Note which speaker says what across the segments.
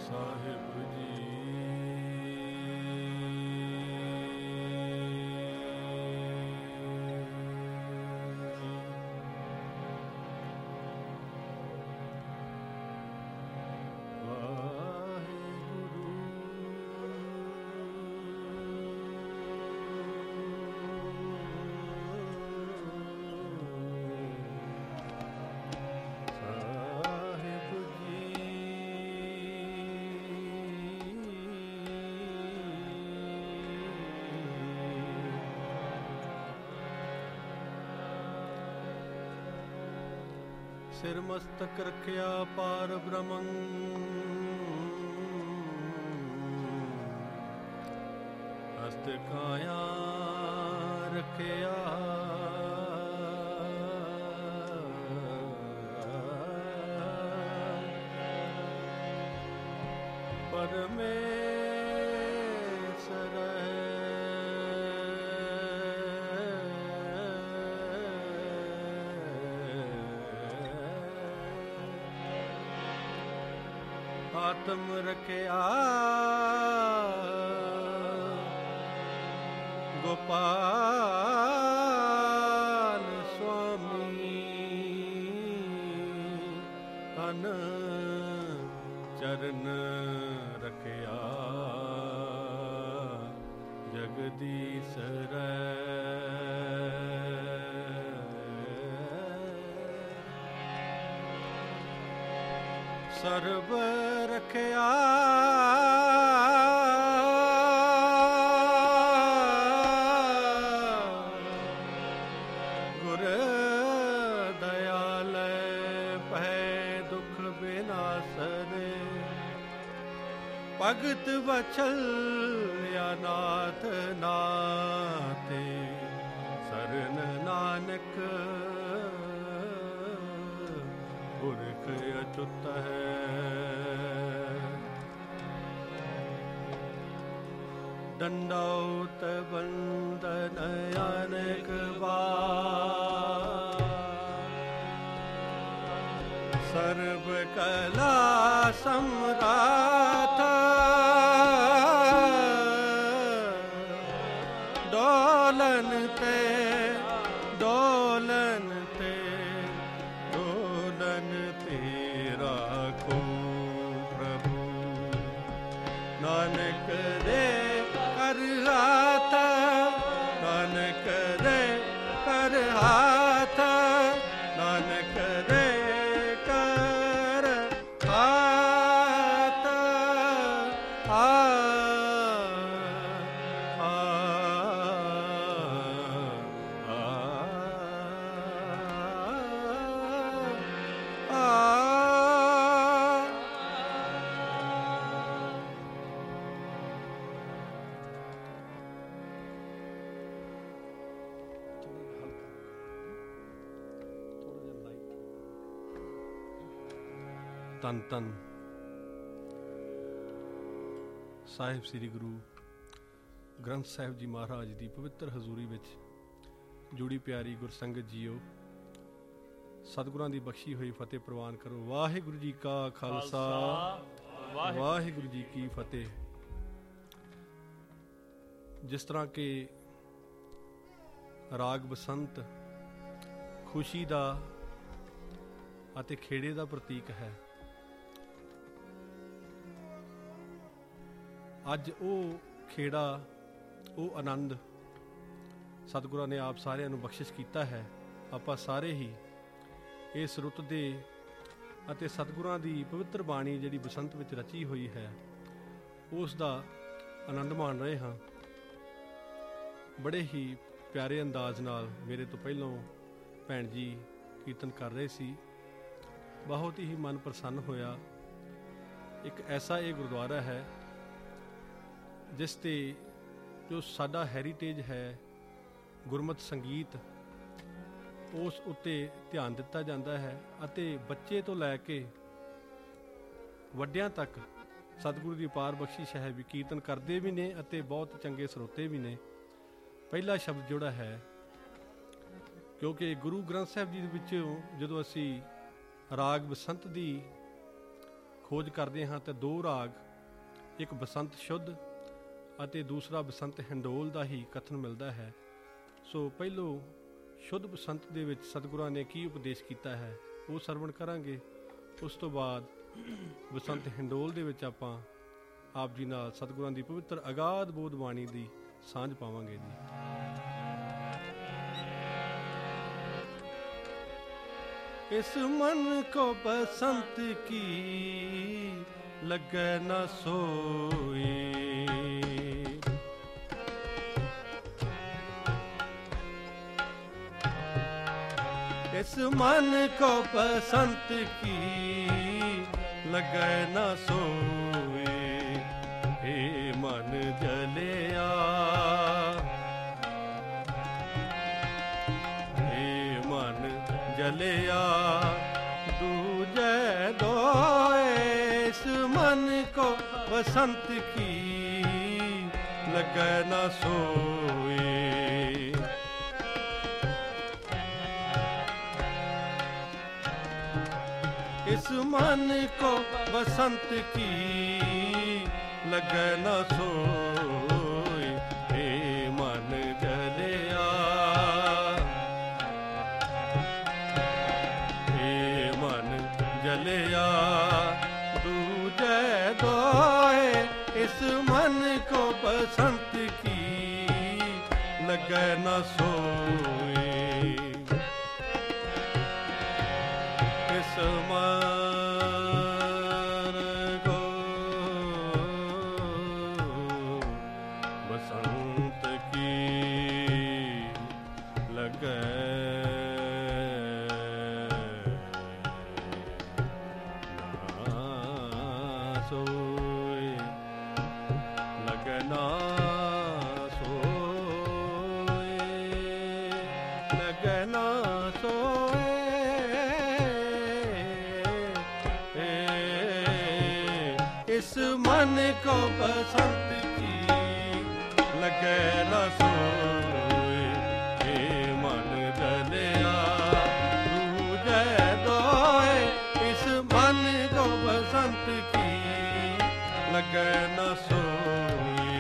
Speaker 1: ਸਾਹਿਬ ਜੀ। ਸਿਰ ਮਸਤਕ ਰੱਖਿਆ ਪਾਰ ਬ੍ਰਹਮੰ, ਹਸਤ ਕਾਇਆ ਰੱਖਿਆ ਪਰਮੇਸ਼ਰ ਆਤਮ ਰਖਿਆ ਗੋਪਾਲ ਸੁਆਮੀ, ਤਨ ਚਰਨ ਰਖਿਆ ਜਗਦੀਸ਼ਰ। ਸਰਬ ਰਖਿਆ ਗੁਰ ਦਇਆਲ, ਪਹਿ ਦੁਖ ਬਿਨਾਸਰੇ, ਭਗਤ ਵਛਲ ਅਨਾਥ ਨਾਤੇ, ਸਰਨ ਨਾਨਕ ਪੁਰਖ ਅਚੁੱਤ ਹੈ। ਦੰਡੌਤ ਬੰਦਨ ਅਨੇਕ ਬਾਰ, ਸਰਬ ਕਲਾ ਸਮਰਾਥ, ਡੋਲਨ ਤੇ ਡੋਲਨ ਤੇ ਡੋਲਨ ਤੇ ਰਾਖੋ ਪ੍ਰਭੂ, ਨਾਨਕ ਦੇ ਕਰ ਹਾਥ, ਨਾਨਕ ਦੇ ਕਰ ਹਾਥ, ਨਾਨਕ ਦੇ ਕਰ ਹਾਥ। ਧੰਨ ਧੰਨ ਸਾਹਿਬ ਸ੍ਰੀ ਗੁਰੂ ਗ੍ਰੰਥ ਸਾਹਿਬ ਜੀ ਮਹਾਰਾਜ ਦੀ ਪਵਿੱਤਰ ਹਜ਼ੂਰੀ ਵਿੱਚ ਜੁੜੀ ਪਿਆਰੀ ਗੁਰਸੰਗਤ ਜੀਓ, ਸਤਿਗੁਰਾਂ ਦੀ ਬਖਸ਼ੀ ਹੋਈ ਫਤਿਹ ਪ੍ਰਵਾਨ ਕਰੋ। ਵਾਹਿਗੁਰੂ ਜੀ ਕਾ ਖਾਲਸਾ, ਵਾਹਿਗੁਰੂ ਜੀ ਕੀ ਫਤਿਹ। ਜਿਸ ਤਰ੍ਹਾਂ ਕਿ ਰਾਗ ਬਸੰਤ ਖੁਸ਼ੀ ਦਾ ਅਤੇ ਖੇੜੇ ਦਾ ਪ੍ਰਤੀਕ ਹੈ, ਅੱਜ ਉਹ ਖੇੜਾ, ਉਹ ਆਨੰਦ ਸਤਿਗੁਰਾਂ ਨੇ ਆਪ ਸਾਰਿਆਂ ਨੂੰ ਬਖਸ਼ਿਸ਼ ਕੀਤਾ ਹੈ। ਆਪਾਂ ਸਾਰੇ ਹੀ ਇਸ ਰੁੱਤ ਦੇ ਅਤੇ ਸਤਿਗੁਰਾਂ ਦੀ ਪਵਿੱਤਰ ਬਾਣੀ ਜਿਹੜੀ ਬਸੰਤ ਵਿੱਚ ਰਚੀ ਹੋਈ ਹੈ, ਉਸ ਦਾ ਆਨੰਦ ਮਾਣ ਰਹੇ ਹਾਂ। ਬੜੇ ਹੀ ਪਿਆਰੇ ਅੰਦਾਜ਼ ਨਾਲ ਮੇਰੇ ਤੋਂ ਪਹਿਲਾਂ ਭੈਣ ਜੀ ਕੀਰਤਨ ਕਰ ਰਹੇ ਸੀ, ਬਹੁਤ ਹੀ ਮਨ ਪ੍ਰਸੰਨ ਹੋਇਆ। ਇੱਕ ਐਸਾ ਇਹ ਗੁਰਦੁਆਰਾ ਹੈ ਜਿਸ 'ਤੇ ਜੋ ਸਾਡਾ ਹੈਰੀਟੇਜ ਹੈ ਗੁਰਮਤਿ ਸੰਗੀਤ, ਉਸ ਉੱਤੇ ਧਿਆਨ ਦਿੱਤਾ ਜਾਂਦਾ ਹੈ ਅਤੇ ਬੱਚੇ ਤੋਂ ਲੈ ਕੇ ਵੱਡਿਆਂ ਤੱਕ ਸਤਿਗੁਰੂ ਦੀ ਅਪਾਰ ਬਖਸ਼ਿਸ਼ ਹੈ ਵੀ ਕੀਰਤਨ ਕਰਦੇ ਵੀ ਨੇ ਅਤੇ ਬਹੁਤ ਚੰਗੇ ਸਰੋਤੇ ਵੀ ਨੇ। ਪਹਿਲਾ ਸ਼ਬਦ ਜਿਹੜਾ ਹੈ, ਕਿਉਂਕਿ ਗੁਰੂ ਗ੍ਰੰਥ ਸਾਹਿਬ ਜੀ ਦੇ ਵਿੱਚੋਂ ਜਦੋਂ ਅਸੀਂ ਰਾਗ ਬਸੰਤ ਦੀ ਖੋਜ ਕਰਦੇ ਹਾਂ ਤਾਂ 2 ਰਾਗ, ਇੱਕ ਬਸੰਤ ਸ਼ੁੱਧ ਅਤੇ ਦੂਸਰਾ ਬਸੰਤ ਹਿੰਡੋਲ ਦਾ ਹੀ ਕਥਨ ਮਿਲਦਾ ਹੈ। ਸੋ ਪਹਿਲੋਂ ਸ਼ੁੱਧ ਬਸੰਤ ਦੇ ਵਿੱਚ ਸਤਿਗੁਰਾਂ ਨੇ ਕੀ ਉਪਦੇਸ਼ ਕੀਤਾ ਹੈ ਉਹ ਸਰਵਣ ਕਰਾਂਗੇ। ਉਸ ਤੋਂ ਬਾਅਦ ਬਸੰਤ ਹਿੰਡੋਲ ਦੇ ਵਿੱਚ ਆਪਾਂ ਆਪ ਜੀ ਨਾਲ ਸਤਿਗੁਰਾਂ ਦੀ ਪਵਿੱਤਰ ਅਗਾਧ ਬੋਧ ਬਾਣੀ ਦੀ ਸਾਂਝ ਪਾਵਾਂਗੇ ਜੀ। इस मन को बसंत की लगे न सोए, इस मन को बसंत की लगे न सोए, हे मन जलिया जलिया दूजे दोए, इस मन को बसंत की लगे न सोए, इस मन को बसंत की लगे न सोए, हे मन जलिया जलिया दूजे दोए, इस मन को बसंत की लगे न सोए, इस मन को बसंत की लगे सोए, लगना सोए, लगना सोए, इस मन को बसंत की लगे न सोए, हे मन जलिया दूजे दोए, इस मन को बसंत की लगे न सोए,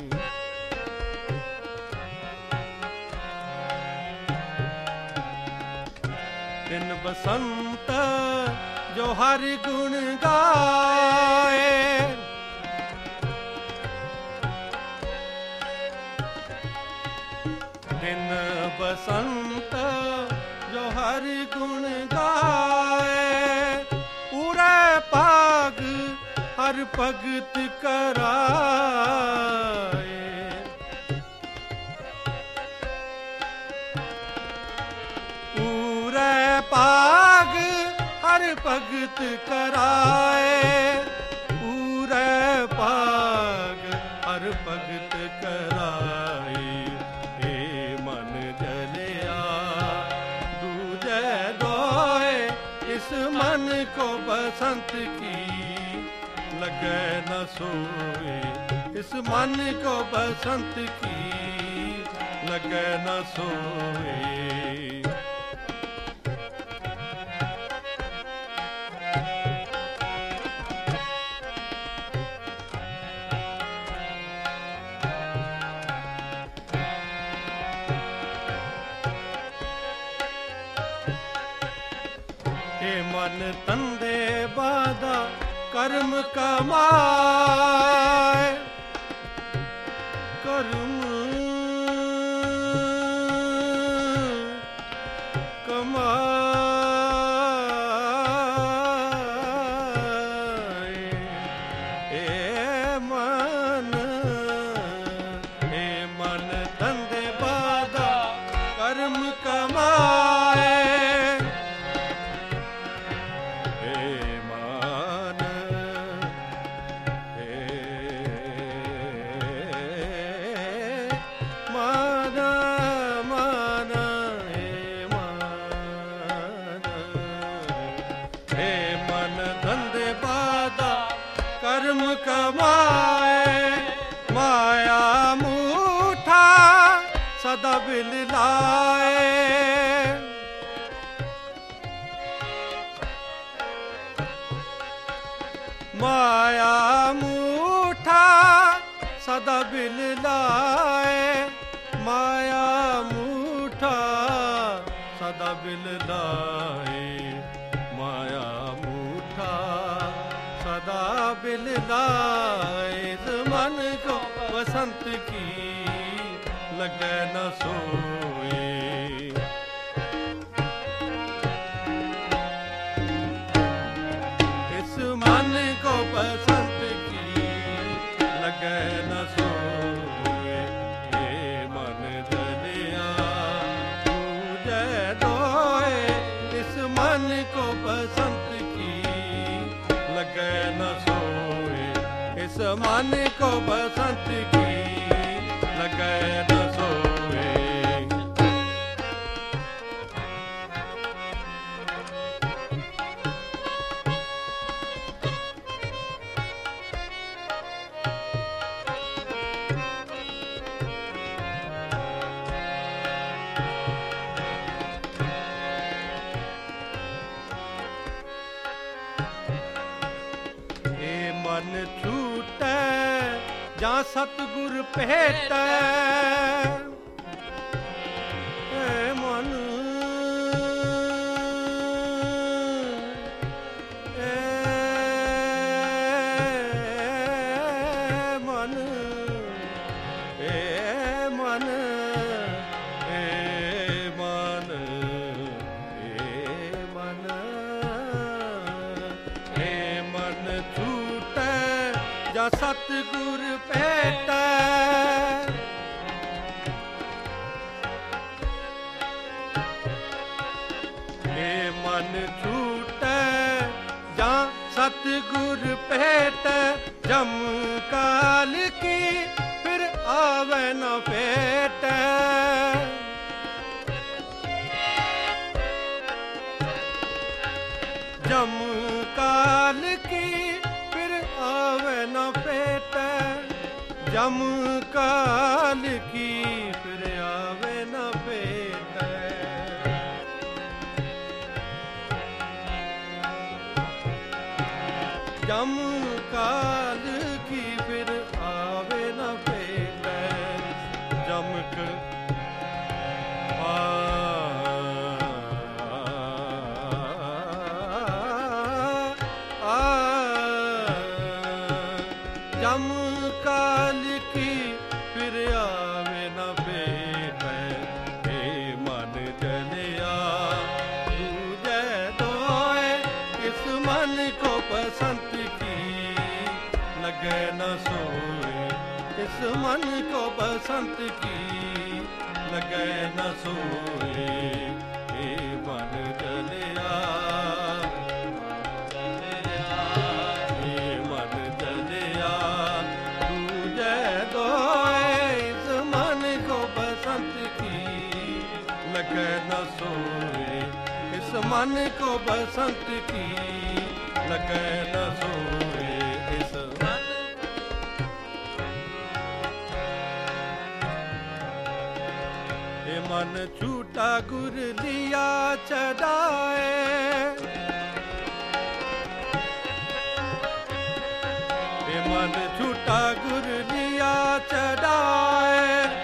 Speaker 1: दिन बसंत जो हर गुण गाए, दिन बसंत जो हर गुण गाए, पूरे पाग हर भगत कराए, पूरे पाग हर भगत कराए, पूरे पाग हर भगत कराए, हे मन जलिया दूजे दोए, इस मन को बसंत की लगे न सोए, इस मन को बसंत की लगे न सोए, हे मन तंदे बादा कर्म कमाए, कर्म कमाए, हे मन तंदे बादा कर्म कमाए, कर्म कमाए, माया मूठा सदा बिल लाए, माया मूठा सदा बिल लाए, माया मूठा सदा बिल लाए, माया मूठा सदा बिल लाए। इस मन को बसंत की लगे न सोए, इस मन को बसंत की लगे न सोए। ये मन जलिया पूजे दोए, इस मन को बसंत की लगे न सोए, इस मन को बसंत की लगे न सोए। मन छूटे जा सतगुर भेटै, मन मन मन मन मन छूटे जा सतगुर भेटै, हे मन छूटे जा सतगुर भेटै, जम काल की फिर आवे न भेटै, जम काल की फिर आवे न भेटै, जम काल की फिर आवे न भेटै। जम काल की फिर आवे न भेटै, जमक जम काल की फिर आवे न भेटै। हे मन जलिया पूजे दोए, इस मन को बसंत की लगे न सोए, इस मन को बसंत की लगे न सोए। हे मन जलिया लगे न सोए, इस मन को बसंत की लगे न सोए। इस ये मन छूटा गुर लिया चढ़ाए, ये मन छूटा गुर लिया चढ़ाए,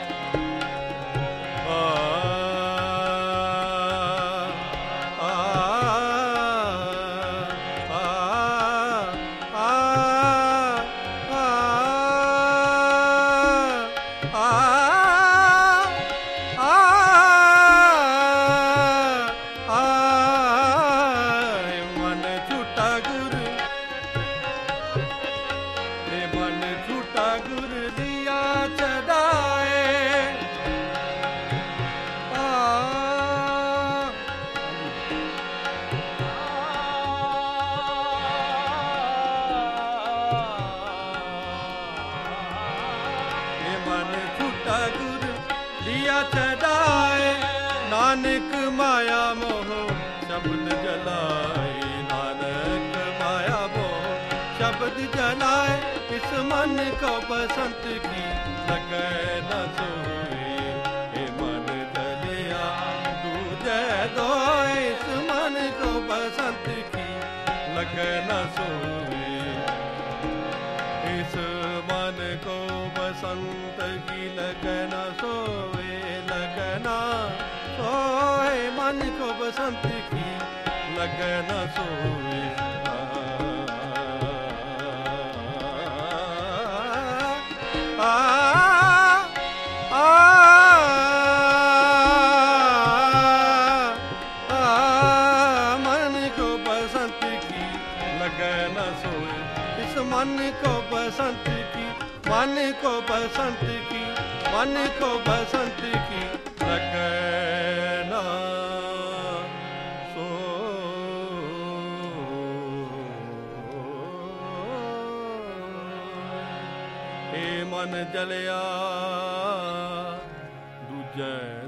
Speaker 1: नानक माया मोह शब्द जलाए, नानक माया मोह शब्द जलाए, इस मन को बसंत की लगे न सोए। हे मन जलिया दूजे दो, इस मन को बसंत की लगे न सोए। लगना सोए लगना सोए मन को बसंत की लगना सोए मन को बसंत की मन को बसंत की मन को बसंत की लगना सो ए मन जलिया दूजे